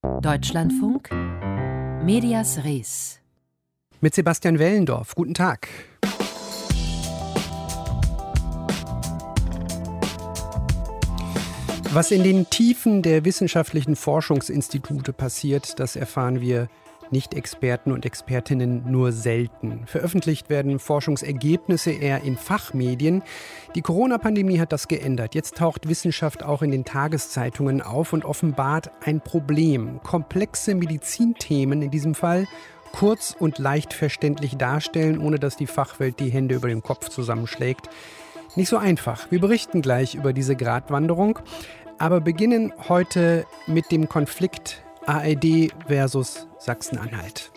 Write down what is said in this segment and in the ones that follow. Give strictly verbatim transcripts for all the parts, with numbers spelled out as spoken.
Deutschlandfunk, Medias Res. Mit Sebastian Wellendorf. Guten Tag. Was in den Tiefen der wissenschaftlichen Forschungsinstitute passiert, das erfahren wir Nicht-Experten und Expertinnen nur selten. Veröffentlicht werden Forschungsergebnisse eher in Fachmedien. Die Corona-Pandemie hat das geändert. Jetzt taucht Wissenschaft auch in den Tageszeitungen auf und offenbart ein Problem. Komplexe Medizinthemen in diesem Fall kurz und leicht verständlich darstellen, ohne dass die Fachwelt die Hände über dem Kopf zusammenschlägt. Nicht so einfach. Wir berichten gleich über diese Gratwanderung, aber beginnen heute mit dem Konflikt A R D versus Sachsen-Anhalt.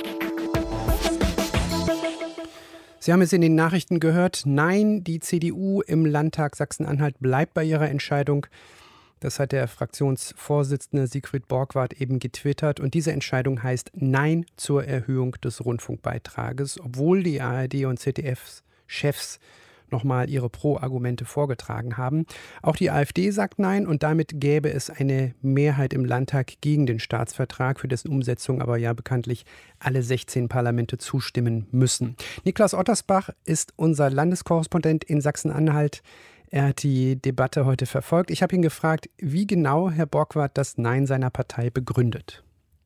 Sie haben es in den Nachrichten gehört. Nein, die C D U im Landtag Sachsen-Anhalt bleibt bei ihrer Entscheidung. Das hat der Fraktionsvorsitzende Siegfried Borgwardt eben getwittert. Und diese Entscheidung heißt Nein zur Erhöhung des Rundfunkbeitrages, obwohl die A R D und Z D F-Chefs nochmal ihre Pro-Argumente vorgetragen haben. Auch die AfD sagt Nein und damit gäbe es eine Mehrheit im Landtag gegen den Staatsvertrag, für dessen Umsetzung aber ja bekanntlich alle sechzehn Parlamente zustimmen müssen. Niklas Ottersbach ist unser Landeskorrespondent in Sachsen-Anhalt. Er hat die Debatte heute verfolgt. Ich habe ihn gefragt, wie genau Herr Borgwardt das Nein seiner Partei begründet.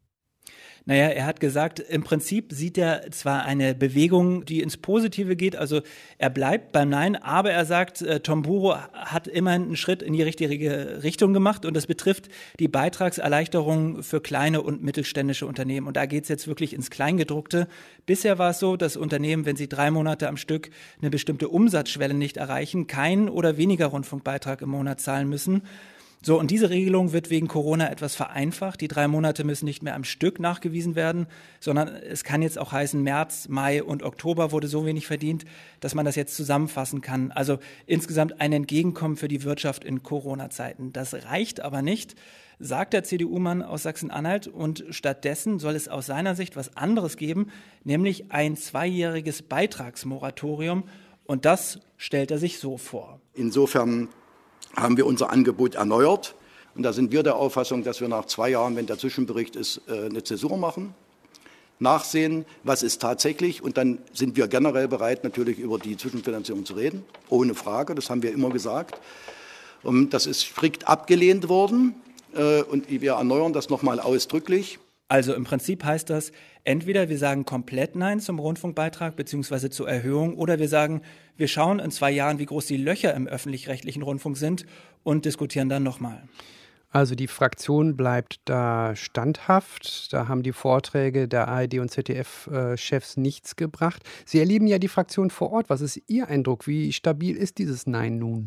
Naja, er hat gesagt, im Prinzip sieht er zwar eine Bewegung, die ins Positive geht, also er bleibt beim Nein, aber er sagt, äh, Tomburo hat immerhin einen Schritt in die richtige Richtung gemacht und das betrifft die Beitragserleichterung für kleine und mittelständische Unternehmen. Und da geht es jetzt wirklich ins Kleingedruckte. Bisher war es so, dass Unternehmen, wenn sie drei Monate am Stück eine bestimmte Umsatzschwelle nicht erreichen, keinen oder weniger Rundfunkbeitrag im Monat zahlen müssen. So, und diese Regelung wird wegen Corona etwas vereinfacht. Die drei Monate müssen nicht mehr am Stück nachgewiesen werden, sondern es kann jetzt auch heißen, März, Mai und Oktober wurde so wenig verdient, dass man das jetzt zusammenfassen kann. Also insgesamt ein Entgegenkommen für die Wirtschaft in Corona-Zeiten. Das reicht aber nicht, sagt der C D U-Mann aus Sachsen-Anhalt. Und stattdessen soll es aus seiner Sicht was anderes geben, nämlich ein zweijähriges Beitragsmoratorium. Und das stellt er sich so vor. Insofern haben wir unser Angebot erneuert. Und da sind wir der Auffassung, dass wir nach zwei Jahren, wenn der Zwischenbericht ist, eine Zäsur machen, nachsehen, was ist tatsächlich. Und dann sind wir generell bereit, natürlich über die Zwischenfinanzierung zu reden, ohne Frage. Das haben wir immer gesagt. Und das ist strikt abgelehnt worden. Und wir erneuern das nochmal ausdrücklich. Also im Prinzip heißt das, entweder wir sagen komplett Nein zum Rundfunkbeitrag bzw. zur Erhöhung oder wir sagen, wir schauen in zwei Jahren, wie groß die Löcher im öffentlich-rechtlichen Rundfunk sind und diskutieren dann nochmal. Also die Fraktion bleibt da standhaft. Da haben die Vorträge der A R D und Z D F-Chefs nichts gebracht. Sie erleben ja die Fraktion vor Ort. Was ist Ihr Eindruck? Wie stabil ist dieses Nein nun?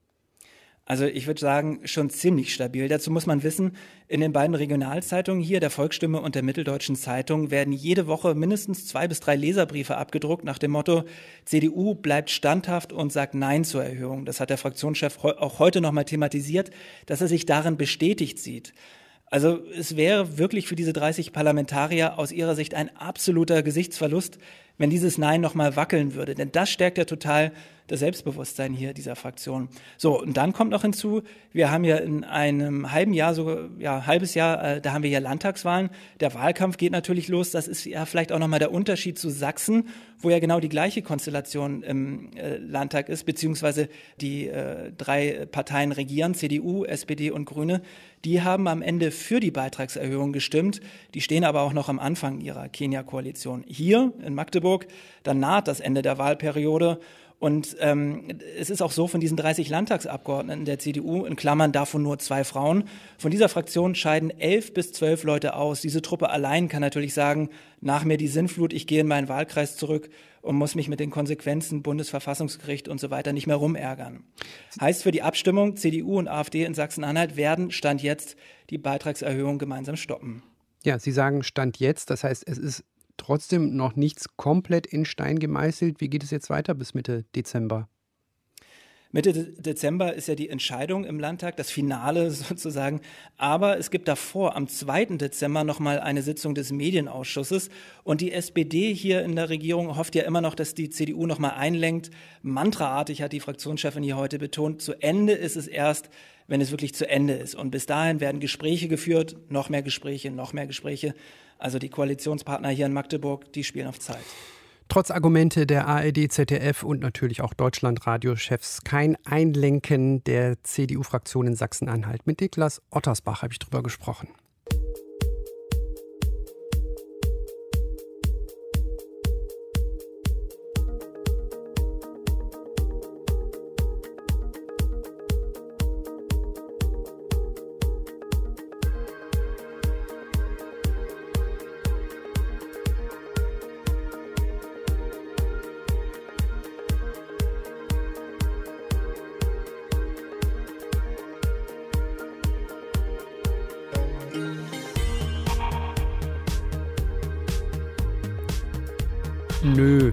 Also ich würde sagen, schon ziemlich stabil. Dazu muss man wissen, in den beiden Regionalzeitungen hier, der Volksstimme und der Mitteldeutschen Zeitung, werden jede Woche mindestens zwei bis drei Leserbriefe abgedruckt nach dem Motto, C D U bleibt standhaft und sagt Nein zur Erhöhung. Das hat der Fraktionschef auch heute nochmal thematisiert, dass er sich darin bestätigt sieht. Also es wäre wirklich für diese dreißig Parlamentarier aus ihrer Sicht ein absoluter Gesichtsverlust, wenn dieses Nein nochmal wackeln würde. Denn das stärkt ja total das Selbstbewusstsein hier dieser Fraktion. So, und dann kommt noch hinzu, wir haben ja in einem halben Jahr, so ja, halbes Jahr, äh, da haben wir ja Landtagswahlen. Der Wahlkampf geht natürlich los. Das ist ja vielleicht auch nochmal der Unterschied zu Sachsen, wo ja genau die gleiche Konstellation im äh, Landtag ist, beziehungsweise die äh, drei Parteien regieren, C D U, S P D und Grüne. Die haben am Ende für die Beitragserhöhung gestimmt. Die stehen aber auch noch am Anfang ihrer Kenia-Koalition. Hier in Magdeburg, dann naht das Ende der Wahlperiode. Und ähm, es ist auch so, von diesen dreißig Landtagsabgeordneten der C D U, in Klammern davon nur zwei Frauen, von dieser Fraktion scheiden elf bis zwölf Leute aus. Diese Truppe allein kann natürlich sagen, nach mir die Sinnflut, ich gehe in meinen Wahlkreis zurück und muss mich mit den Konsequenzen Bundesverfassungsgericht und so weiter nicht mehr rumärgern. Heißt für die Abstimmung, C D U und AfD in Sachsen-Anhalt werden Stand jetzt die Beitragserhöhung gemeinsam stoppen. Ja, Sie sagen Stand jetzt, das heißt, es ist trotzdem noch nichts komplett in Stein gemeißelt. Wie geht es jetzt weiter bis Mitte Dezember? Mitte Dezember ist ja die Entscheidung im Landtag, das Finale sozusagen. Aber es gibt davor, am zweiten Dezember, nochmal eine Sitzung des Medienausschusses. Und die S P D hier in der Regierung hofft ja immer noch, dass die C D U nochmal einlenkt. Mantraartig hat die Fraktionschefin hier heute betont, zu Ende ist es erst, wenn es wirklich zu Ende ist. Und bis dahin werden Gespräche geführt, noch mehr Gespräche, noch mehr Gespräche. Also die Koalitionspartner hier in Magdeburg, die spielen auf Zeit. Trotz Argumente der A R D, Z D F und natürlich auch Deutschlandradio-Chefs kein Einlenken der C D U-Fraktion in Sachsen-Anhalt. Mit Niklas Ottersbach habe ich drüber gesprochen. Nö.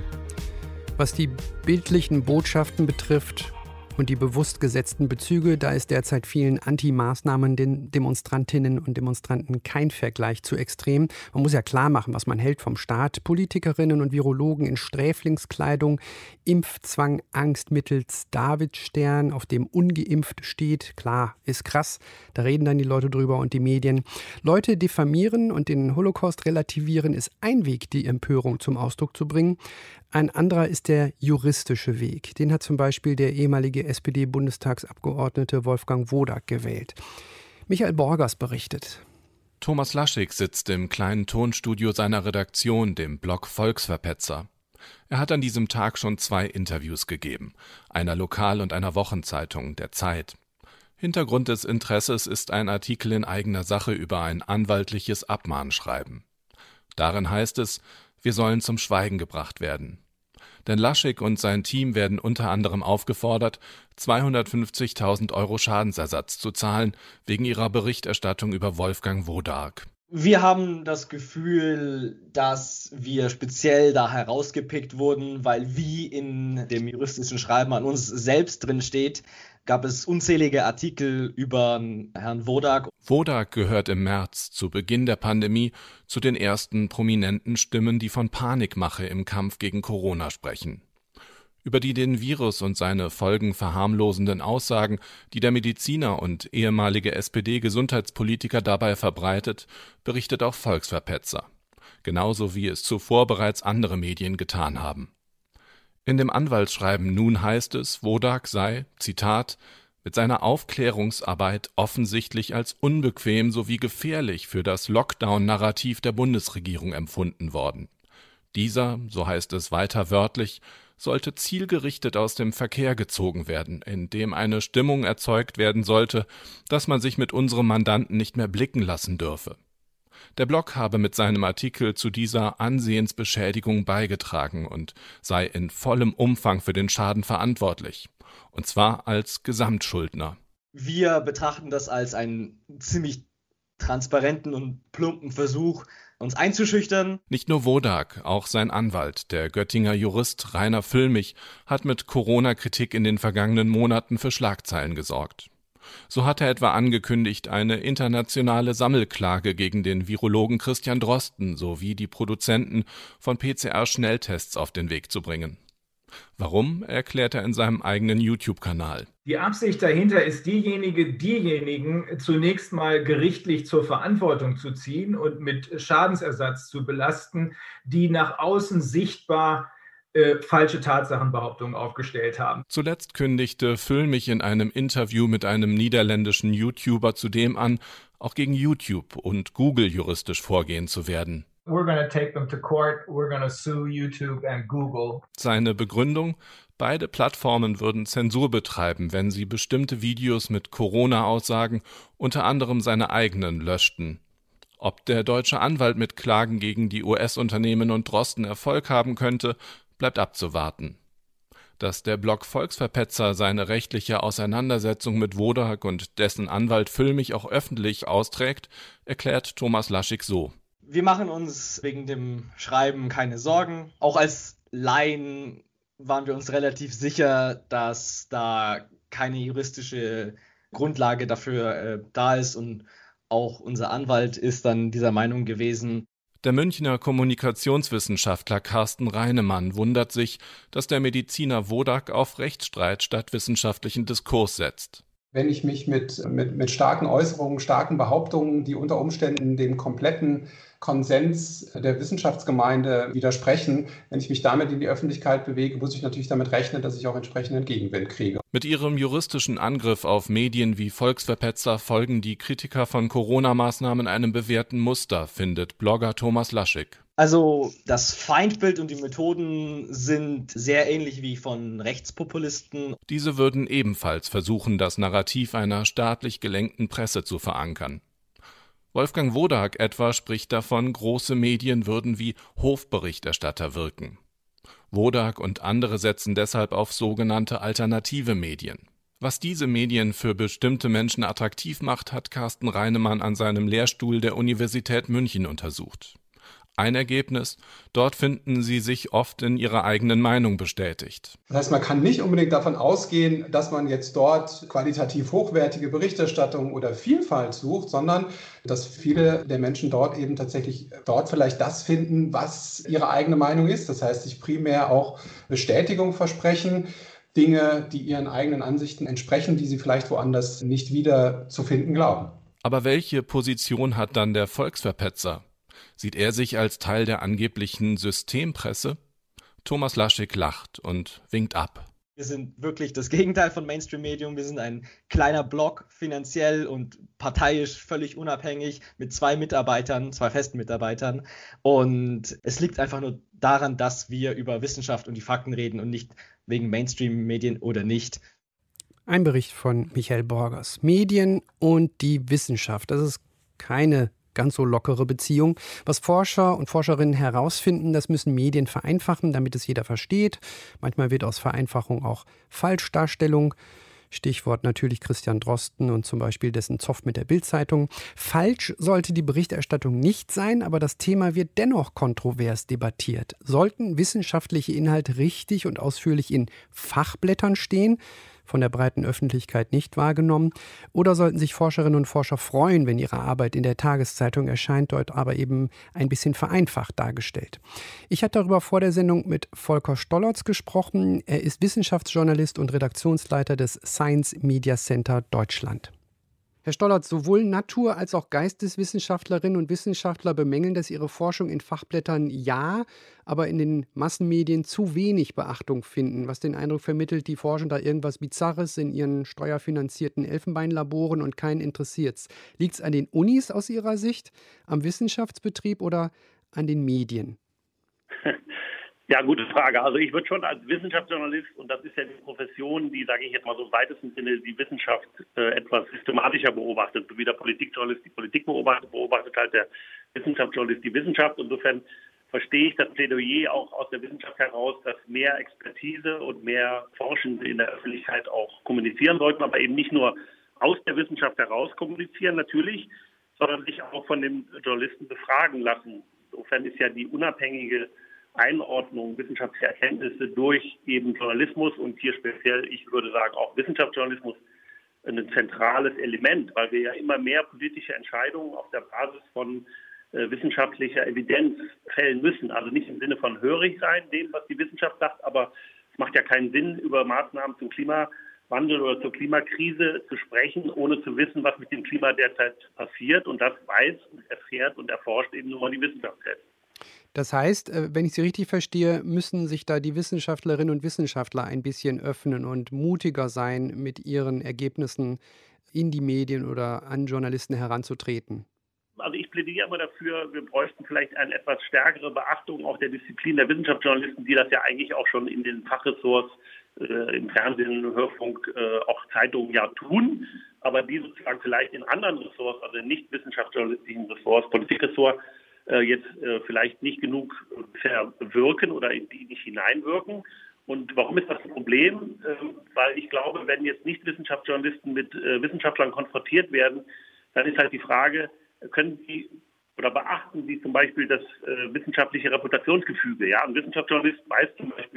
Was die bildlichen Botschaften betrifft und die bewusst gesetzten Bezüge, da ist derzeit vielen Anti-Maßnahmen den Demonstrantinnen und Demonstranten kein Vergleich zu extrem. Man muss ja klar machen, was man hält vom Staat. Politikerinnen und Virologen in Sträflingskleidung, Impfzwang, Angst mittels Davidstern, auf dem ungeimpft steht. Klar, ist krass. Da reden dann die Leute drüber und die Medien. Leute diffamieren und den Holocaust relativieren ist ein Weg, die Empörung zum Ausdruck zu bringen. Ein anderer ist der juristische Weg. Den hat zum Beispiel der ehemalige S P D-Bundestagsabgeordnete Wolfgang Wodak gewählt. Michael Borgers berichtet. Thomas Laschig sitzt im kleinen Tonstudio seiner Redaktion, dem Blog Volksverpetzer. Er hat an diesem Tag schon zwei Interviews gegeben, einer Lokal- und einer Wochenzeitung, der Zeit. Hintergrund des Interesses ist ein Artikel in eigener Sache über ein anwaltliches Abmahnschreiben. Darin heißt es, wir sollen zum Schweigen gebracht werden. Denn Laschig und sein Team werden unter anderem aufgefordert, zweihundertfünfzigtausend Euro Schadensersatz zu zahlen, wegen ihrer Berichterstattung über Wolfgang Wodak. Wir haben das Gefühl, dass wir speziell da herausgepickt wurden, weil wie in dem juristischen Schreiben an uns selbst drin steht, gab es unzählige Artikel über Herrn Wodak. Wodak gehört im März, zu Beginn der Pandemie, zu den ersten prominenten Stimmen, die von Panikmache im Kampf gegen Corona sprechen. Über die den Virus und seine Folgen verharmlosenden Aussagen, die der Mediziner und ehemalige S P D-Gesundheitspolitiker dabei verbreitet, berichtet auch Volksverpetzer. Genauso wie es zuvor bereits andere Medien getan haben. In dem Anwaltsschreiben nun heißt es, Wodak sei, Zitat, mit seiner Aufklärungsarbeit offensichtlich als unbequem sowie gefährlich für das Lockdown-Narrativ der Bundesregierung empfunden worden. Dieser, so heißt es weiter wörtlich, sollte zielgerichtet aus dem Verkehr gezogen werden, indem eine Stimmung erzeugt werden sollte, dass man sich mit unserem Mandanten nicht mehr blicken lassen dürfe. Der Blog habe mit seinem Artikel zu dieser Ansehensbeschädigung beigetragen und sei in vollem Umfang für den Schaden verantwortlich. Und zwar als Gesamtschuldner. Wir betrachten das als einen ziemlich transparenten und plumpen Versuch, uns einzuschüchtern. Nicht nur Wodak, auch sein Anwalt, der Göttinger Jurist Rainer Füllmich, hat mit Corona-Kritik in den vergangenen Monaten für Schlagzeilen gesorgt. So hat er etwa angekündigt, eine internationale Sammelklage gegen den Virologen Christian Drosten sowie die Produzenten von P C R-Schnelltests auf den Weg zu bringen. Warum, erklärt er in seinem eigenen YouTube-Kanal. Die Absicht dahinter ist diejenige, diejenigen zunächst mal gerichtlich zur Verantwortung zu ziehen und mit Schadensersatz zu belasten, die nach außen sichtbar Äh, falsche Tatsachenbehauptungen aufgestellt haben. Zuletzt kündigte Füllmich in einem Interview mit einem niederländischen YouTuber zudem an, auch gegen YouTube und Google juristisch vorgehen zu werden. We're gonna take them to court. We're gonna sue YouTube and Google. Seine Begründung: Beide Plattformen würden Zensur betreiben, wenn sie bestimmte Videos mit Corona-Aussagen, unter anderem seine eigenen, löschten. Ob der deutsche Anwalt mit Klagen gegen die U S-Unternehmen und Drosten Erfolg haben könnte, bleibt abzuwarten. Dass der Blog Volksverpetzer seine rechtliche Auseinandersetzung mit Wodak und dessen Anwalt Füllmich auch öffentlich austrägt, erklärt Thomas Laschig so. Wir machen uns wegen dem Schreiben keine Sorgen. Auch als Laien waren wir uns relativ sicher, dass da keine juristische Grundlage dafür äh, da ist, und auch unser Anwalt ist dann dieser Meinung gewesen. Der Münchner Kommunikationswissenschaftler Carsten Reinemann wundert sich, dass der Mediziner Wodak auf Rechtsstreit statt wissenschaftlichen Diskurs setzt. Wenn ich mich mit, mit, mit starken Äußerungen, starken Behauptungen, die unter Umständen dem kompletten Konsens der Wissenschaftsgemeinde widersprechen, wenn ich mich damit in die Öffentlichkeit bewege, muss ich natürlich damit rechnen, dass ich auch entsprechenden Gegenwind kriege. Mit ihrem juristischen Angriff auf Medien wie Volksverpetzer folgen die Kritiker von Corona-Maßnahmen einem bewährten Muster, findet Blogger Thomas Laschig. Also das Feindbild und die Methoden sind sehr ähnlich wie von Rechtspopulisten. Diese würden ebenfalls versuchen, das Narrativ einer staatlich gelenkten Presse zu verankern. Wolfgang Wodak etwa spricht davon, große Medien würden wie Hofberichterstatter wirken. Wodak und andere setzen deshalb auf sogenannte alternative Medien. Was diese Medien für bestimmte Menschen attraktiv macht, hat Carsten Reinemann an seinem Lehrstuhl der Universität München untersucht. Ein Ergebnis: Dort finden sie sich oft in ihrer eigenen Meinung bestätigt. Das heißt, man kann nicht unbedingt davon ausgehen, dass man jetzt dort qualitativ hochwertige Berichterstattung oder Vielfalt sucht, sondern dass viele der Menschen dort eben tatsächlich dort vielleicht das finden, was ihre eigene Meinung ist. Das heißt, sich primär auch Bestätigung versprechen, Dinge, die ihren eigenen Ansichten entsprechen, die sie vielleicht woanders nicht wieder zu finden glauben. Aber welche Position hat dann der Volksverpetzer? Sieht er sich als Teil der angeblichen Systempresse? Thomas Laschig lacht und winkt ab. Wir sind wirklich das Gegenteil von Mainstream-Medium. Wir sind ein kleiner Blog, finanziell und parteiisch völlig unabhängig, mit zwei Mitarbeitern, zwei festen Mitarbeitern. Und es liegt einfach nur daran, dass wir über Wissenschaft und die Fakten reden und nicht wegen Mainstream-Medien oder nicht. Ein Bericht von Michael Borgers. Medien und die Wissenschaft. Das ist keine ganz so lockere Beziehung. Was Forscher und Forscherinnen herausfinden, das müssen Medien vereinfachen, damit es jeder versteht. Manchmal wird aus Vereinfachung auch Falschdarstellung. Stichwort natürlich Christian Drosten und zum Beispiel dessen Zoff mit der Bild-Zeitung. Falsch sollte die Berichterstattung nicht sein, aber das Thema wird dennoch kontrovers debattiert. Sollten wissenschaftliche Inhalte richtig und ausführlich in Fachblättern stehen, von der breiten Öffentlichkeit nicht wahrgenommen? Oder sollten sich Forscherinnen und Forscher freuen, wenn ihre Arbeit in der Tageszeitung erscheint, dort aber eben ein bisschen vereinfacht dargestellt? Ich hatte darüber vor der Sendung mit Volker Stollertz gesprochen. Er ist Wissenschaftsjournalist und Redaktionsleiter des Science Media Center Deutschland. Herr Stollertz, sowohl Natur- als auch Geisteswissenschaftlerinnen und Wissenschaftler bemängeln, dass ihre Forschung in Fachblättern ja, aber in den Massenmedien zu wenig Beachtung finden, was den Eindruck vermittelt, die forschen da irgendwas Bizarres in ihren steuerfinanzierten Elfenbeinlaboren und keinen interessiert's. Liegt es an den Unis aus Ihrer Sicht, am Wissenschaftsbetrieb oder an den Medien? Ja, gute Frage. Also ich würde schon als Wissenschaftsjournalist, und das ist ja die Profession, die, sage ich jetzt mal so im weitesten Sinne, die Wissenschaft äh, etwas systematischer beobachtet, so wie der Politikjournalist die Politik beobachtet, beobachtet halt der Wissenschaftsjournalist die Wissenschaft. Insofern verstehe ich das Plädoyer auch aus der Wissenschaft heraus, dass mehr Expertise und mehr Forschende in der Öffentlichkeit auch kommunizieren sollten, aber eben nicht nur aus der Wissenschaft heraus kommunizieren natürlich, sondern sich auch von den Journalisten befragen lassen. Insofern ist ja die unabhängige Einordnung wissenschaftlicher Erkenntnisse durch eben Journalismus und hier speziell, ich würde sagen, auch Wissenschaftsjournalismus ein zentrales Element, weil wir ja immer mehr politische Entscheidungen auf der Basis von äh, wissenschaftlicher Evidenz fällen müssen. Also nicht im Sinne von hörig sein, dem, was die Wissenschaft sagt, aber es macht ja keinen Sinn, über Maßnahmen zum Klimawandel oder zur Klimakrise zu sprechen, ohne zu wissen, was mit dem Klima derzeit passiert. Und das weiß und erfährt und erforscht eben nur mal die Wissenschaft selbst. Das heißt, wenn ich Sie richtig verstehe, müssen sich da die Wissenschaftlerinnen und Wissenschaftler ein bisschen öffnen und mutiger sein, mit ihren Ergebnissen in die Medien oder an Journalisten heranzutreten. Also ich plädiere immer dafür, wir bräuchten vielleicht eine etwas stärkere Beachtung auch der Disziplin der Wissenschaftsjournalisten, die das ja eigentlich auch schon in den Fachressorts äh, im Fernsehen, Hörfunk, äh, auch Zeitungen ja tun, aber die sozusagen vielleicht in anderen Ressorts, also nicht wissenschaftsjournalistischen Ressorts, Politikressort, jetzt äh, vielleicht nicht genug verwirken oder in die nicht hineinwirken. Und warum ist das ein Problem? Ähm, weil ich glaube, wenn jetzt nicht Wissenschaftsjournalisten mit äh, Wissenschaftlern konfrontiert werden, dann ist halt die Frage, können sie oder beachten sie zum Beispiel das äh, wissenschaftliche Reputationsgefüge? Ja, ein Wissenschaftsjournalist weiß zum Beispiel,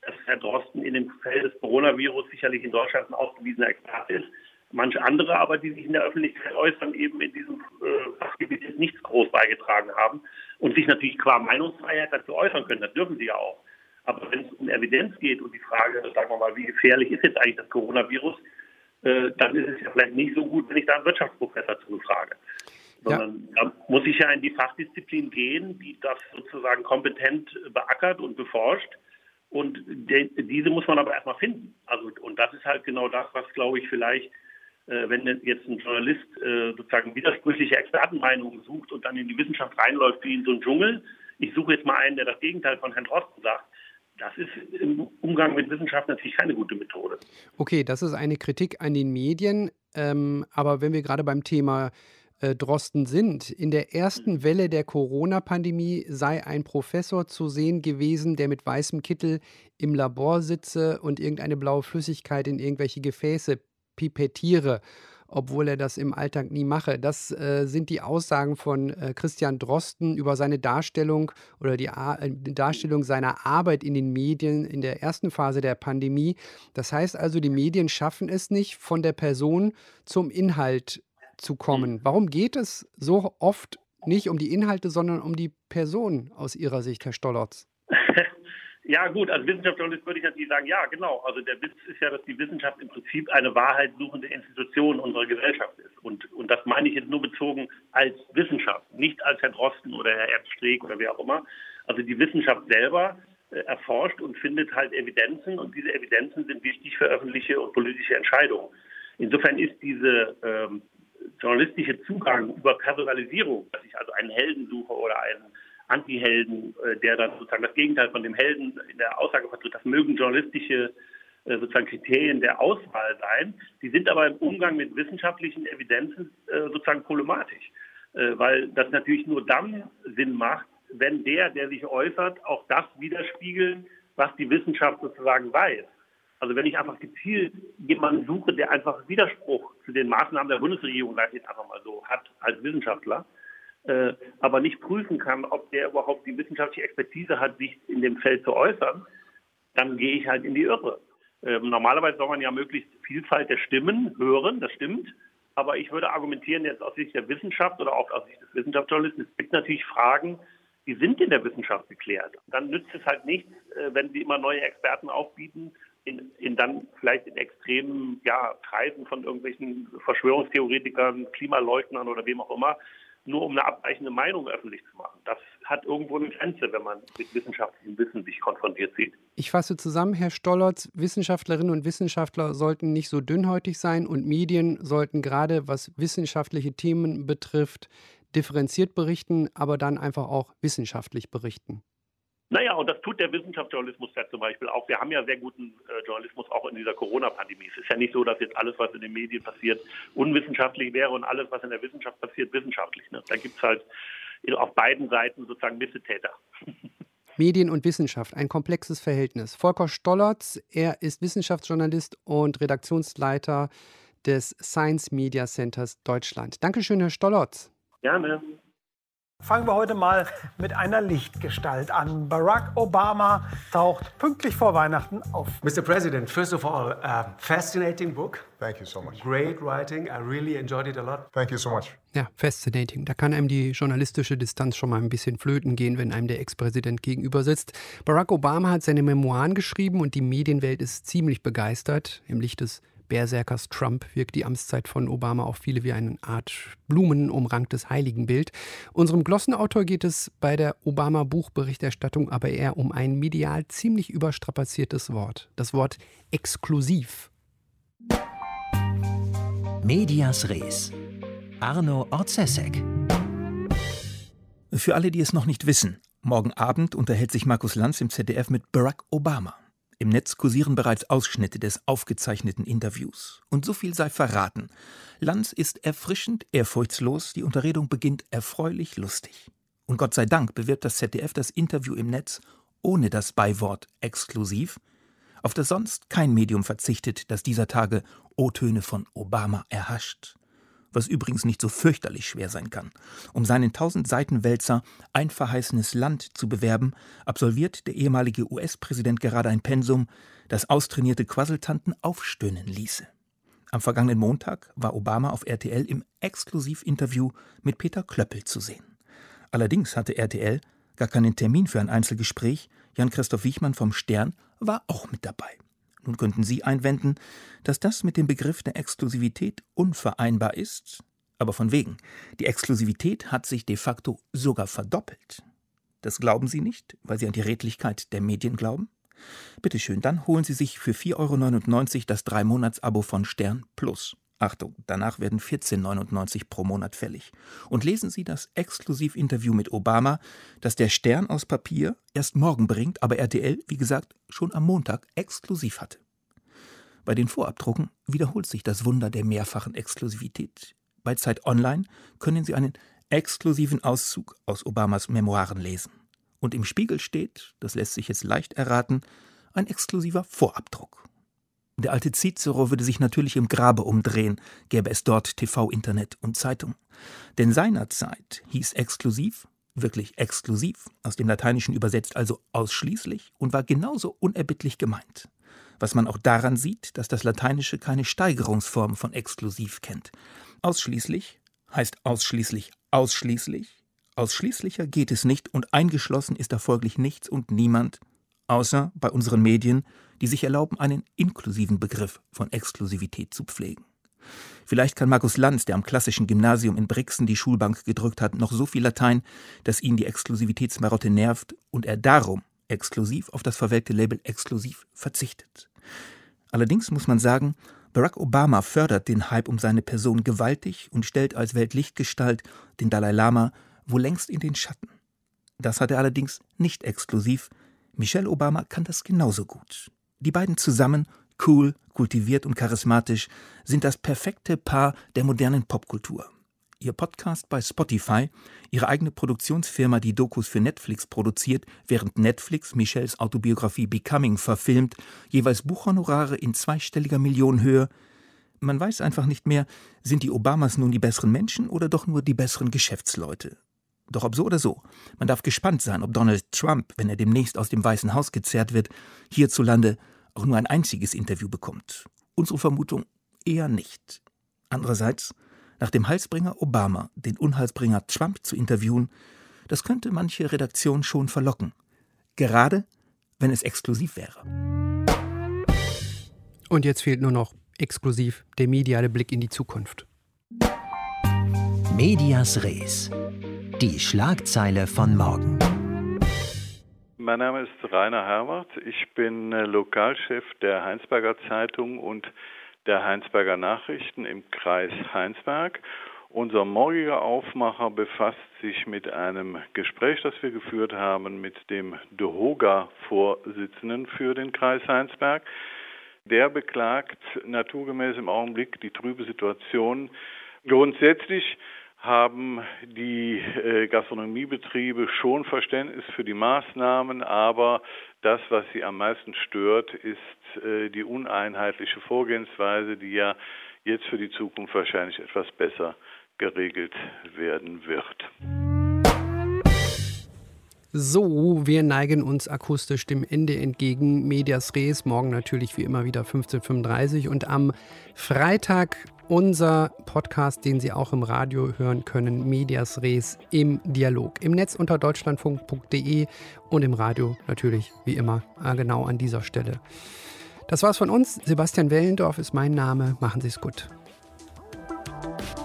dass Herr Drosten in dem Feld des Coronavirus sicherlich in Deutschland ein ausgewiesener Experte ist. Manche andere aber, die sich in der Öffentlichkeit äußern, eben in diesem äh, Fachgebiet nichts groß beigetragen haben und sich natürlich qua Meinungsfreiheit dazu äußern können. Das dürfen sie ja auch. Aber wenn es um Evidenz geht und die Frage, sagen wir mal, wie gefährlich ist jetzt eigentlich das Coronavirus, äh, dann ist es ja vielleicht nicht so gut, wenn ich da einen Wirtschaftsprofessor zu frage. Sondern ja. Da muss ich ja in die Fachdisziplin gehen, die das sozusagen kompetent beackert und beforscht. Und de, diese muss man aber erstmal finden. Also, und das ist halt genau das, was, glaube ich, vielleicht, äh, wenn jetzt ein Journalist äh, sozusagen widersprüchliche Expertenmeinungen sucht und dann in die Wissenschaft reinläuft wie in so einen Dschungel, ich suche jetzt mal einen, der das Gegenteil von Herrn Drosten sagt, das ist im Umgang mit Wissenschaft natürlich keine gute Methode. Okay, das ist eine Kritik an den Medien. Ähm, aber wenn wir gerade beim Thema äh, Drosten sind, in der ersten Welle der Corona-Pandemie sei ein Professor zu sehen gewesen, der mit weißem Kittel im Labor sitze und irgendeine blaue Flüssigkeit in irgendwelche Gefäße pipettiere, obwohl er das im Alltag nie mache. Das äh, sind die Aussagen von äh, Christian Drosten über seine Darstellung oder die A- äh, Darstellung seiner Arbeit in den Medien in der ersten Phase der Pandemie. Das heißt also, die Medien schaffen es nicht, von der Person zum Inhalt zu kommen. Warum geht es so oft nicht um die Inhalte, sondern um die Person aus Ihrer Sicht, Herr Stollertz? Ja gut, als Wissenschaftsjournalist würde ich natürlich sagen, ja genau. Also der Witz ist ja, dass die Wissenschaft im Prinzip eine wahrheitssuchende Institution unserer Gesellschaft ist. Und, und das meine ich jetzt nur bezogen als Wissenschaft, nicht als Herr Drosten oder Herr Ernst Streeck oder wer auch immer. Also die Wissenschaft selber äh, erforscht und findet halt Evidenzen und diese Evidenzen sind wichtig für öffentliche und politische Entscheidungen. Insofern ist diese ähm, journalistische Zugang über Personalisierung, dass ich also einen Helden suche oder einen Anti-Helden, der dann sozusagen das Gegenteil von dem Helden in der Aussage vertritt, das mögen journalistische sozusagen Kriterien der Auswahl sein. Die sind aber im Umgang mit wissenschaftlichen Evidenzen sozusagen problematisch, weil das natürlich nur dann Sinn macht, wenn der, der sich äußert, auch das widerspiegelt, was die Wissenschaft sozusagen weiß. Also wenn ich einfach gezielt jemanden suche, der einfach Widerspruch zu den Maßnahmen der Bundesregierung, sage ich jetzt einfach mal so, hat als Wissenschaftler, äh, aber nicht prüfen kann, ob der überhaupt die wissenschaftliche Expertise hat, sich in dem Feld zu äußern, dann gehe ich halt in die Irre. Äh, normalerweise soll man ja möglichst Vielfalt der Stimmen hören, das stimmt. Aber ich würde argumentieren jetzt aus Sicht der Wissenschaft oder auch aus Sicht des Wissenschaftsjournalisten, es gibt natürlich Fragen, die sind in der Wissenschaft geklärt. Dann nützt es halt nichts, äh, wenn sie immer neue Experten aufbieten, In, in dann vielleicht in extremen ja, Kreisen von irgendwelchen Verschwörungstheoretikern, Klimaleugnern oder wem auch immer, nur um eine abweichende Meinung öffentlich zu machen. Das hat irgendwo eine Grenze, wenn man mit wissenschaftlichem Wissen sich konfrontiert sieht. Ich fasse zusammen, Herr Stollertz, Wissenschaftlerinnen und Wissenschaftler sollten nicht so dünnhäutig sein und Medien sollten gerade, was wissenschaftliche Themen betrifft, differenziert berichten, aber dann einfach auch wissenschaftlich berichten. Naja, und das tut der Wissenschaftsjournalismus ja zum Beispiel auch. Wir haben ja sehr guten äh, Journalismus auch in dieser Corona-Pandemie. Es ist ja nicht so, dass jetzt alles, was in den Medien passiert, unwissenschaftlich wäre und alles, was in der Wissenschaft passiert, wissenschaftlich. Ne? Da gibt es halt auf beiden Seiten sozusagen Missetäter. Medien und Wissenschaft, ein komplexes Verhältnis. Volker Stollertz, er ist Wissenschaftsjournalist und Redaktionsleiter des Science Media Centers Deutschland. Dankeschön, Herr Stollertz. Gerne. Fangen wir heute mal mit einer Lichtgestalt an. Barack Obama taucht pünktlich vor Weihnachten auf. Mister President, first of all, uh, fascinating book. Thank you so much. Great writing. I really enjoyed it a lot. Thank you so much. Ja, fascinating. Da kann einem die journalistische Distanz schon mal ein bisschen flöten gehen, wenn einem der Ex-Präsident gegenüber sitzt. Barack Obama hat seine Memoiren geschrieben und die Medienwelt ist ziemlich begeistert. Im Licht des Berserkers Trump wirkt die Amtszeit von Obama auf viele wie eine Art blumenumranktes Heiligenbild. Unserem Glossenautor geht es bei der Obama-Buchberichterstattung aber eher um ein medial ziemlich überstrapaziertes Wort. Das Wort exklusiv. Medias Res. Arno Orzesek. Für alle, die es noch nicht wissen, morgen Abend unterhält sich Markus Lanz im Z D F mit Barack Obama. Im Netz kursieren bereits Ausschnitte des aufgezeichneten Interviews. Und so viel sei verraten. Lanz ist erfrischend ehrfurchtslos, die Unterredung beginnt erfreulich lustig. Und Gott sei Dank bewirbt das Z D F das Interview im Netz ohne das Beiwort exklusiv, auf das sonst kein Medium verzichtet, das dieser Tage O-Töne von Obama erhascht. was übrigens nicht so fürchterlich schwer sein kann. Um seinen tausend-Seiten-Wälzer Ein verheißenes Land zu bewerben, absolviert der ehemalige U S-Präsident gerade ein Pensum, das austrainierte Quasseltanten aufstöhnen ließe. Am vergangenen Montag war Obama auf R T L im Exklusivinterview mit Peter Klöppel zu sehen. Allerdings hatte R T L gar keinen Termin für ein Einzelgespräch. Jan-Christoph Wiechmann vom Stern war auch mit dabei. Nun könnten Sie einwenden, dass das mit dem Begriff der Exklusivität unvereinbar ist. Aber von wegen. Die Exklusivität hat sich de facto sogar verdoppelt. Das glauben Sie nicht, weil Sie an die Redlichkeit der Medien glauben? Bitte schön, dann holen Sie sich für vier Euro neunundneunzig das drei Monats Abo von Stern Plus. Achtung, danach werden vierzehn Euro neunundneunzig pro Monat fällig. Und lesen Sie das Exklusivinterview mit Obama, das der Stern aus Papier erst morgen bringt, aber R T L, wie gesagt, schon am Montag exklusiv hatte. Bei den Vorabdrucken wiederholt sich das Wunder der mehrfachen Exklusivität. Bei Zeit Online können Sie einen exklusiven Auszug aus Obamas Memoiren lesen. Und im Spiegel steht, das lässt sich jetzt leicht erraten, ein exklusiver Vorabdruck. Der alte Cicero würde sich natürlich im Grabe umdrehen, gäbe es dort T V, Internet und Zeitung. Denn seinerzeit hieß exklusiv, wirklich exklusiv, aus dem Lateinischen übersetzt also ausschließlich und war genauso unerbittlich gemeint. Was man auch daran sieht, dass das Lateinische keine Steigerungsform von exklusiv kennt. Ausschließlich heißt ausschließlich ausschließlich. Ausschließlicher geht es nicht und eingeschlossen ist da folglich nichts und niemand, außer bei unseren Medien, die sich erlauben, einen inklusiven Begriff von Exklusivität zu pflegen. Vielleicht kann Markus Lanz, der am klassischen Gymnasium in Brixen die Schulbank gedrückt hat, noch so viel Latein, dass ihn die Exklusivitätsmarotte nervt und er darum exklusiv auf das verwelkte Label exklusiv verzichtet. Allerdings muss man sagen, Barack Obama fördert den Hype um seine Person gewaltig und stellt als Weltlichtgestalt den Dalai Lama wohl längst in den Schatten. Das hat er allerdings nicht exklusiv. Michelle Obama kann das genauso gut. Die beiden zusammen, cool, kultiviert und charismatisch, sind das perfekte Paar der modernen Popkultur. Ihr Podcast bei Spotify, ihre eigene Produktionsfirma, die Dokus für Netflix produziert, während Netflix Michelles Autobiografie Becoming verfilmt, jeweils Buchhonorare in zweistelliger Millionenhöhe. Man weiß einfach nicht mehr, sind die Obamas nun die besseren Menschen oder doch nur die besseren Geschäftsleute? Doch ob so oder so, man darf gespannt sein, ob Donald Trump, wenn er demnächst aus dem Weißen Haus gezerrt wird, hierzulande auch nur ein einziges Interview bekommt. Unsere Vermutung eher nicht. Andererseits, nach dem Heilsbringer Obama den Unheilsbringer Trump zu interviewen, das könnte manche Redaktion schon verlocken. Gerade, wenn es exklusiv wäre. Und jetzt fehlt nur noch exklusiv der mediale Blick in die Zukunft. Medias Res. Die Schlagzeile von morgen. Mein Name ist Rainer Herwart. Ich bin Lokalchef der Heinsberger Zeitung und der Heinsberger Nachrichten im Kreis Heinsberg. Unser morgiger Aufmacher befasst sich mit einem Gespräch, das wir geführt haben mit dem DEHOGA-Vorsitzenden für den Kreis Heinsberg. Der beklagt naturgemäß im Augenblick die trübe Situation. Grundsätzlich haben die äh, Gastronomiebetriebe schon Verständnis für die Maßnahmen, aber das, was sie am meisten stört, ist äh, die uneinheitliche Vorgehensweise, die ja jetzt für die Zukunft wahrscheinlich etwas besser geregelt werden wird. So, wir neigen uns akustisch dem Ende entgegen. Medias Res, morgen natürlich wie immer wieder fünfzehn Uhr fünfunddreißig und am Freitag unser Podcast, den Sie auch im Radio hören können, Medias Res im Dialog. Im Netz unter deutschlandfunk punkt de und im Radio natürlich wie immer genau an dieser Stelle. Das war's von uns. Sebastian Wellendorf ist mein Name. Machen Sie es gut.